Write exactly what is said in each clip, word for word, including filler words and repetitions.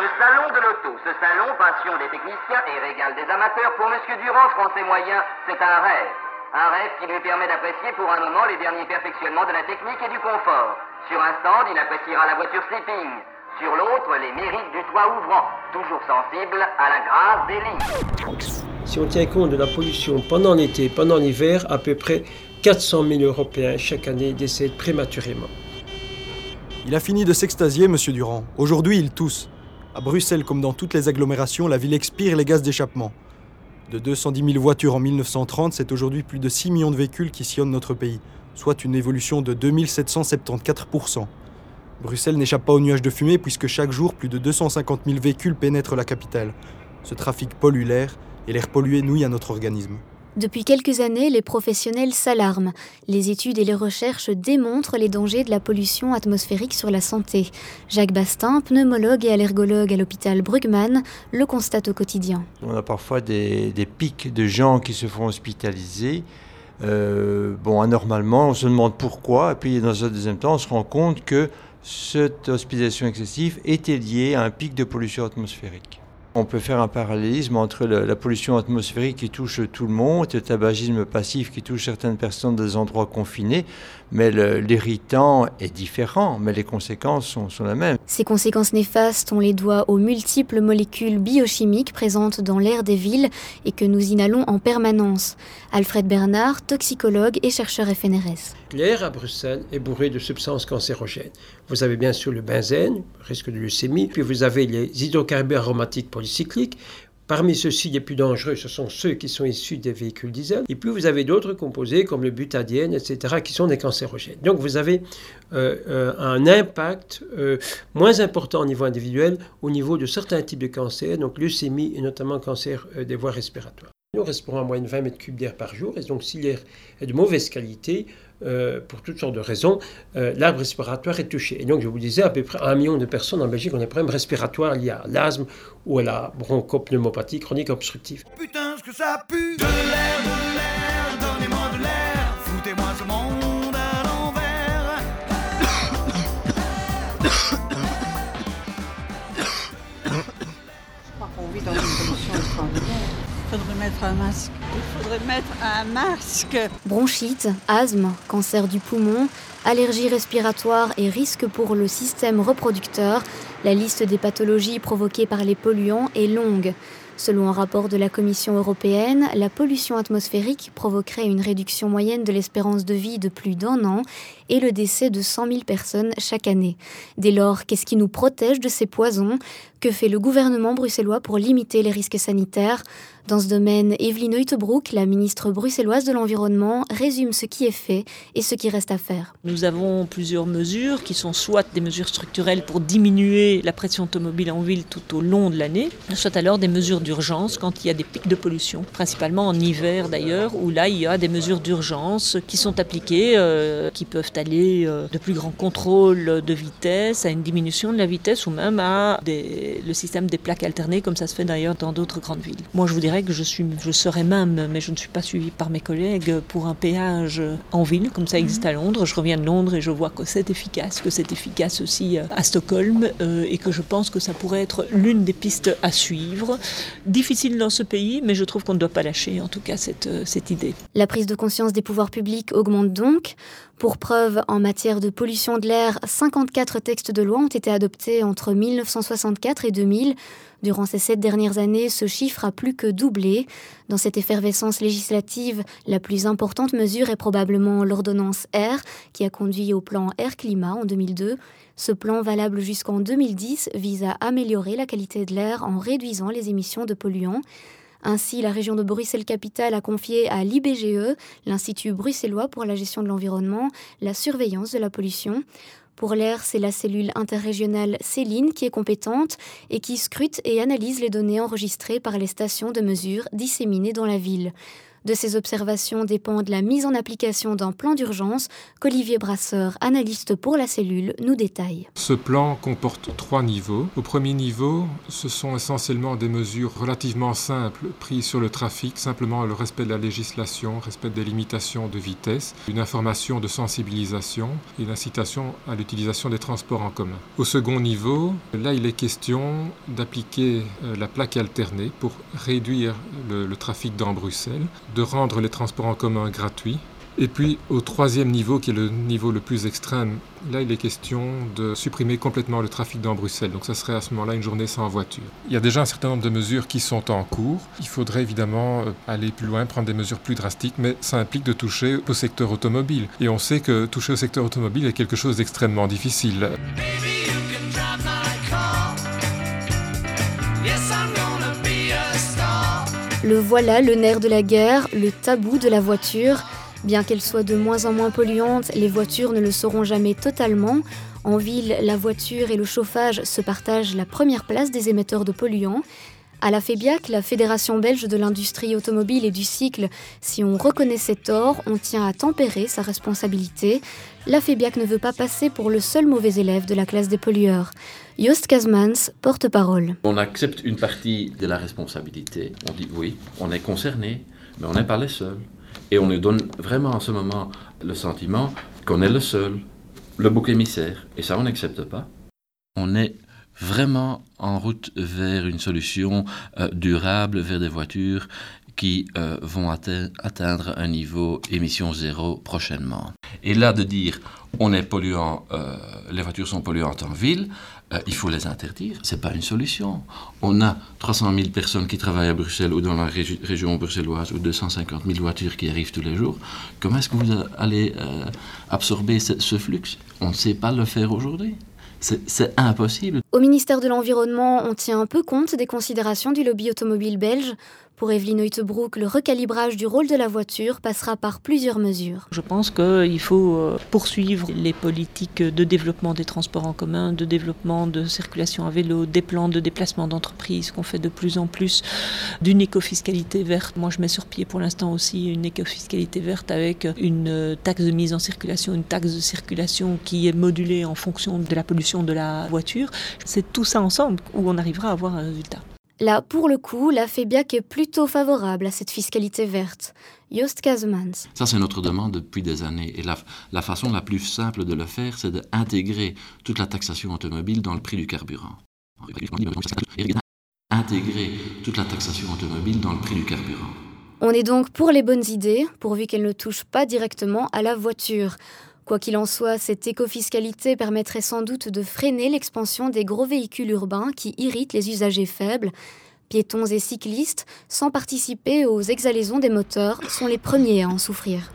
Le salon de l'auto, ce salon, passion des techniciens et régal des amateurs, pour Monsieur Durand, français moyen, c'est un rêve. Un rêve qui lui permet d'apprécier pour un moment les derniers perfectionnements de la technique et du confort. Sur un stand, il appréciera la voiture sleeping. Sur l'autre, les mérites du toit ouvrant, toujours sensible à la grâce des lignes. Si on tient compte de la pollution pendant l'été, pendant l'hiver, à peu près quatre cent mille Européens chaque année décèdent prématurément. Il a fini de s'extasier, Monsieur Durand. Aujourd'hui, il tousse. À Bruxelles, comme dans toutes les agglomérations, la ville expire les gaz d'échappement. De deux cent dix mille voitures en mille neuf cent trente, c'est aujourd'hui plus de six millions de véhicules qui sillonnent notre pays, soit une évolution de deux mille sept cent soixante-quatorze pour cent. Bruxelles n'échappe pas aux nuages de fumée puisque chaque jour, plus de deux cent cinquante mille véhicules pénètrent la capitale. Ce trafic pollue l'air et l'air pollué nouille à notre organisme. Depuis quelques années, les professionnels s'alarment. Les études et les recherches démontrent les dangers de la pollution atmosphérique sur la santé. Jacques Bastin, pneumologue et allergologue à l'hôpital Brugmann, le constate au quotidien. On a parfois des, des pics de gens qui se font hospitaliser. Euh, bon, anormalement, on se demande pourquoi. Et puis, dans un deuxième temps, on se rend compte que cette hospitalisation excessive était liée à un pic de pollution atmosphérique. On peut faire un parallélisme entre le, la pollution atmosphérique qui touche tout le monde, le tabagisme passif qui touche certaines personnes dans des endroits confinés, mais le, l'irritant est différent, mais les conséquences sont, sont les mêmes. Ces conséquences néfastes, on les doit aux multiples molécules biochimiques présentes dans l'air des villes et que nous inhalons en permanence. Alfred Bernard, toxicologue et chercheur F N R S. L'air à Bruxelles est bourré de substances cancérogènes. Vous avez bien sûr le benzène, risque de leucémie, puis vous avez les hydrocarbures aromatiques polycycliques. Parmi ceux-ci, les plus dangereux, ce sont ceux qui sont issus des véhicules diesel. Et puis vous avez d'autres composés comme le butadiène, et cetera, qui sont des cancérogènes. Donc vous avez euh, euh, un impact euh, moins important au niveau individuel, au niveau de certains types de cancers, donc leucémie et notamment cancer euh, des voies respiratoires. Nous respirons en moyenne vingt mètres cubes d'air par jour, et donc si l'air est de mauvaise qualité, euh, pour toutes sortes de raisons, euh, l'arbre respiratoire est touché. Et donc je vous disais, à peu près un million de personnes en Belgique ont des problèmes respiratoires liés à l'asthme ou à la bronchopneumopathie chronique obstructive. Putain, ce que ça pue! De l'air, de l'air, donnez-moi de l'air, foutez-moi ce monde à l'envers. Je crois qu'on vit dans une pollution extraordinaire. Il faudrait mettre un masque. Il faudrait mettre un masque. Bronchite, asthme, cancer du poumon, allergies respiratoires et risques pour le système reproducteur, la liste des pathologies provoquées par les polluants est longue. Selon un rapport de la Commission européenne, la pollution atmosphérique provoquerait une réduction moyenne de l'espérance de vie de plus d'un an et le décès de cent mille personnes chaque année. Dès lors, qu'est-ce qui nous protège de ces poisons ? Que fait le gouvernement bruxellois pour limiter les risques sanitaires ? Dans ce domaine, Evelyne Uyttebroek, la ministre bruxelloise de l'Environnement, résume ce qui est fait et ce qui reste à faire. Nous avons plusieurs mesures qui sont soit des mesures structurelles pour diminuer la pression automobile en ville tout au long de l'année, soit alors des mesures d'urgence quand il y a des pics de pollution, principalement en hiver d'ailleurs, où là il y a des mesures d'urgence qui sont appliquées, euh, qui peuvent aller euh, de plus grands contrôles de vitesse à une diminution de la vitesse ou même à des, le système des plaques alternées comme ça se fait d'ailleurs dans d'autres grandes villes. Moi je vous dirais que je, suis, je serais même, mais je ne suis pas suivie par mes collègues, pour un péage en ville, comme ça existe à Londres. Je reviens de Londres et je vois que c'est efficace, que c'est efficace aussi à Stockholm euh, et que je pense que ça pourrait être l'une des pistes à suivre. Difficile dans ce pays, mais je trouve qu'on ne doit pas lâcher en tout cas cette, cette idée. La prise de conscience des pouvoirs publics augmente donc. Pour preuve, en matière de pollution de l'air, cinquante-quatre textes de loi ont été adoptés entre mille neuf cent soixante-quatre et deux mille. Durant ces sept dernières années, ce chiffre a plus que doublé. Dans cette effervescence législative, la plus importante mesure est probablement l'ordonnance Air, qui a conduit au plan Air-Climat en deux mille deux. Ce plan, valable jusqu'en deux mille dix, vise à améliorer la qualité de l'air en réduisant les émissions de polluants. Ainsi, la région de Bruxelles-Capitale a confié à l'I B G E, l'Institut bruxellois pour la gestion de l'environnement, la surveillance de la pollution. Pour l'air, c'est la cellule interrégionale Céline qui est compétente et qui scrute et analyse les données enregistrées par les stations de mesure disséminées dans la ville. De ces observations dépend de la mise en application d'un plan d'urgence qu'Olivier Brasseur, analyste pour la cellule, nous détaille. Ce plan comporte trois niveaux. Au premier niveau, ce sont essentiellement des mesures relativement simples prises sur le trafic, simplement le respect de la législation, respect des limitations de vitesse, une information de sensibilisation et une incitation à l'utilisation des transports en commun. Au second niveau, là il est question d'appliquer la plaque alternée pour réduire le, le trafic dans Bruxelles, de rendre les transports en commun gratuits. Et puis au troisième niveau, qui est le niveau le plus extrême, là il est question de supprimer complètement le trafic dans Bruxelles. Donc ça serait à ce moment-là une journée sans voiture. Il y a déjà un certain nombre de mesures qui sont en cours. Il faudrait évidemment aller plus loin, prendre des mesures plus drastiques, mais ça implique de toucher au secteur automobile. Et on sait que toucher au secteur automobile est quelque chose d'extrêmement difficile. Le voilà, le nerf de la guerre, le tabou de la voiture. Bien qu'elle soit de moins en moins polluante, les voitures ne le seront jamais totalement. En ville, la voiture et le chauffage se partagent la première place des émetteurs de polluants. À la FEBIAC, la Fédération belge de l'industrie automobile et du cycle, si on reconnaît ses torts, on tient à tempérer sa responsabilité. La FEBIAC ne veut pas passer pour le seul mauvais élève de la classe des pollueurs. Joost Kazmans, porte-parole. On accepte une partie de la responsabilité. On dit oui, on est concerné, mais on n'est pas les seuls. Et on nous donne vraiment en ce moment le sentiment qu'on est le seul, le bouc émissaire. Et ça, on n'accepte pas. On est vraiment en route vers une solution euh, durable, vers des voitures qui euh, vont atte- atteindre un niveau émission zéro prochainement. Et là, de dire on est polluant, euh, les voitures sont polluantes en ville, euh, il faut les interdire, c'est pas une solution. On a trois cent mille personnes qui travaillent à Bruxelles ou dans la régi- région bruxelloise ou deux cent cinquante mille voitures qui arrivent tous les jours. Comment est-ce que vous allez euh, absorber ce, ce flux ? On ne sait pas le faire aujourd'hui. C'est, c'est impossible. Au ministère de l'Environnement, on tient un peu compte des considérations du lobby automobile belge. Pour Evelyne Uytebroek, le recalibrage du rôle de la voiture passera par plusieurs mesures. Je pense qu'il faut poursuivre les politiques de développement des transports en commun, de développement de circulation à vélo, des plans de déplacement d'entreprise qu'on fait de plus en plus, d'une écofiscalité verte. Moi, je mets sur pied pour l'instant aussi une écofiscalité verte avec une taxe de mise en circulation, une taxe de circulation qui est modulée en fonction de la pollution de la voiture. C'est tout ça ensemble où on arrivera à avoir un résultat. Là, pour le coup, la FEBIAC est plutôt favorable à cette fiscalité verte. Joost Kazmans. Ça, c'est notre demande depuis des années. Et la, la façon la plus simple de le faire, c'est d'intégrer toute la taxation automobile dans le prix du carburant. Intégrer toute la taxation automobile dans le prix du carburant. On est donc pour les bonnes idées, pourvu qu'elles ne touchent pas directement à la voiture. Quoi qu'il en soit, cette écofiscalité permettrait sans doute de freiner l'expansion des gros véhicules urbains qui irritent les usagers faibles. Piétons et cyclistes, sans participer aux exhalaisons des moteurs, sont les premiers à en souffrir.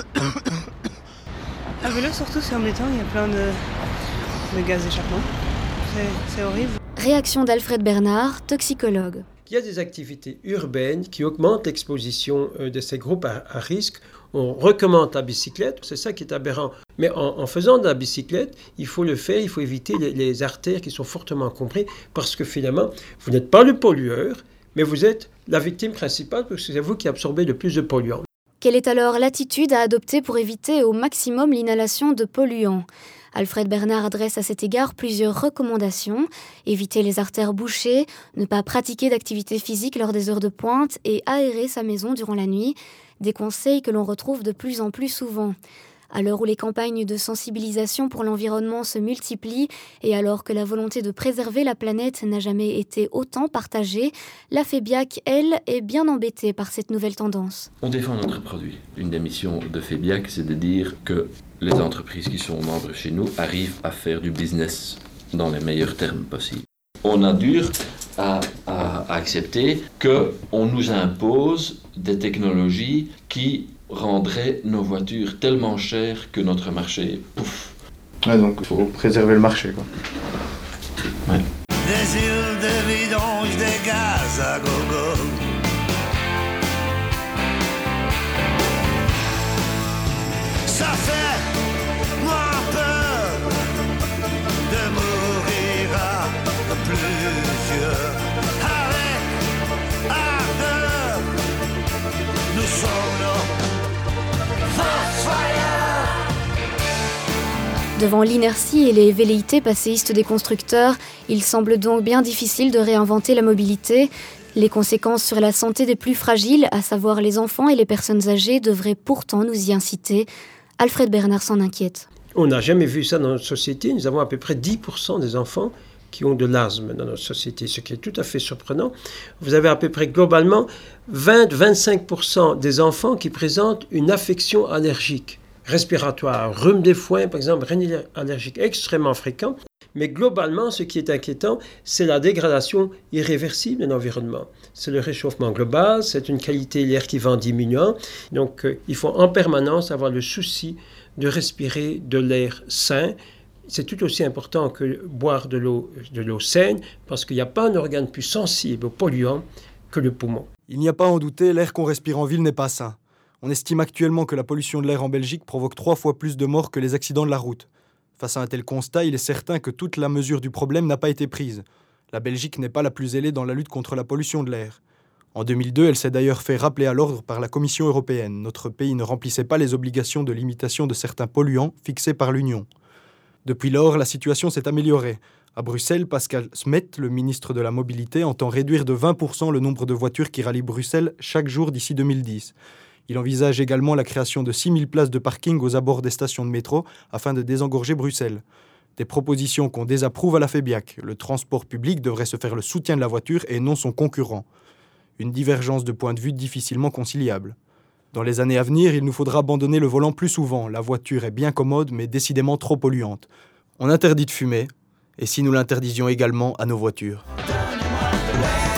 À vélo, surtout, c'est embêtant, il y a plein de, de gaz d'échappement. C'est, c'est horrible. Réaction d'Alfred Bernard, toxicologue. Il y a des activités urbaines qui augmentent l'exposition de ces groupes à, à risque. On recommande la bicyclette, c'est ça qui est aberrant. Mais en, en faisant de la bicyclette, il faut le faire, il faut éviter les, les artères qui sont fortement comprises parce que finalement, vous n'êtes pas le pollueur, mais vous êtes la victime principale parce que c'est vous qui absorbez le plus de polluants. Quelle est alors l'attitude à adopter pour éviter au maximum l'inhalation de polluants ? Alfred Bernard adresse à cet égard plusieurs recommandations. Éviter les artères bouchées, ne pas pratiquer d'activité physique lors des heures de pointe et aérer sa maison durant la nuit. Des conseils que l'on retrouve de plus en plus souvent. À l'heure où les campagnes de sensibilisation pour l'environnement se multiplient et alors que la volonté de préserver la planète n'a jamais été autant partagée, la FEBIAC, elle, est bien embêtée par cette nouvelle tendance. On défend notre produit. Une des missions de FEBIAC, c'est de dire que les entreprises qui sont membres chez nous arrivent à faire du business dans les meilleurs termes possibles. On a dur à, à, à accepter qu'on nous impose des technologies qui rendraient nos voitures tellement chères que notre marché, pouf. Ouais, donc il faut préserver le marché, quoi. Ouais. Des îles de vidange, des gaz à gogo. Ça fait moins peur de mourir à plusieurs. Avec ardeur, nous sommes Devant l'inertie et les velléités passéistes des constructeurs, il semble donc bien difficile de réinventer la mobilité. Les conséquences sur la santé des plus fragiles, à savoir les enfants et les personnes âgées, devraient pourtant nous y inciter. Alfred Bernard s'en inquiète. On n'a jamais vu ça dans notre société. Nous avons à peu près dix pour cent des enfants qui ont de l'asthme dans notre société, ce qui est tout à fait surprenant. Vous avez à peu près globalement vingt à vingt-cinq pour cent des enfants qui présentent une affection allergique, respiratoire, rhume des foins, par exemple, rhinite allergique extrêmement fréquent. Mais globalement, ce qui est inquiétant, c'est la dégradation irréversible de l'environnement. C'est le réchauffement global, c'est une qualité de l'air qui va en diminuant. Donc, euh, il faut en permanence avoir le souci de respirer de l'air sain. C'est tout aussi important que boire de l'eau, de l'eau saine, parce qu'il n'y a pas un organe plus sensible aux polluants que le poumon. Il n'y a pas à en douter, l'air qu'on respire en ville n'est pas sain. On estime actuellement que la pollution de l'air en Belgique provoque trois fois plus de morts que les accidents de la route. Face à un tel constat, il est certain que toute la mesure du problème n'a pas été prise. La Belgique n'est pas la plus zélée dans la lutte contre la pollution de l'air. En deux mille deux, elle s'est d'ailleurs fait rappeler à l'ordre par la Commission européenne. Notre pays ne remplissait pas les obligations de limitation de certains polluants fixées par l'Union. Depuis lors, la situation s'est améliorée. À Bruxelles, Pascal Smet, le ministre de la Mobilité, entend réduire de vingt pour cent le nombre de voitures qui rallient Bruxelles chaque jour d'ici deux mille dix. Il envisage également la création de six mille places de parking aux abords des stations de métro afin de désengorger Bruxelles. Des propositions qu'on désapprouve à la FEBIAC. Le transport public devrait se faire le soutien de la voiture et non son concurrent. Une divergence de point de vue difficilement conciliable. Dans les années à venir, il nous faudra abandonner le volant plus souvent. La voiture est bien commode, mais décidément trop polluante. On interdit de fumer, et si nous l'interdisions également à nos voitures ? Donnez-moi de l'air.